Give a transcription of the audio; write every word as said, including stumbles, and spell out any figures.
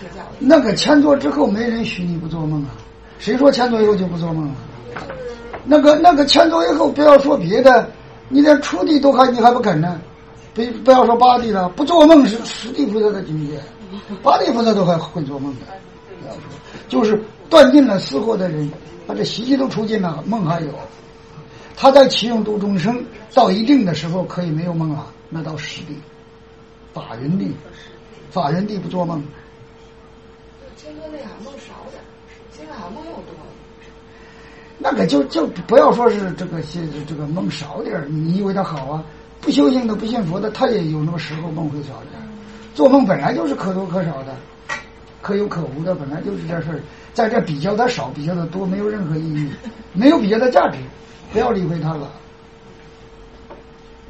那个前作之后没人许你不做梦啊，谁说前作以后就不做梦了？那个那个前作以后，不要说别的，你连初地都还你还不肯呢，不不要说八地了，不做梦是十地菩萨的境界，八地菩萨都还会做梦的。不要说，就是断尽了死活的人，把这习气都出尽了，梦还有。他在启用度众生，到一定的时候可以没有梦了，那到十地，法人地，法人地不做梦。 听说那好像梦少点，现在好像梦又多了。 那个就就不要说是这个这个梦少点，你以为他好啊？不修行的不信佛的，他也有那个时候梦会少点。做梦本来就是可多可少的，可有可无的，本来就是这事儿。在这比较的少，比较的多，没有任何意义，没有比较的价值，不要理会它了。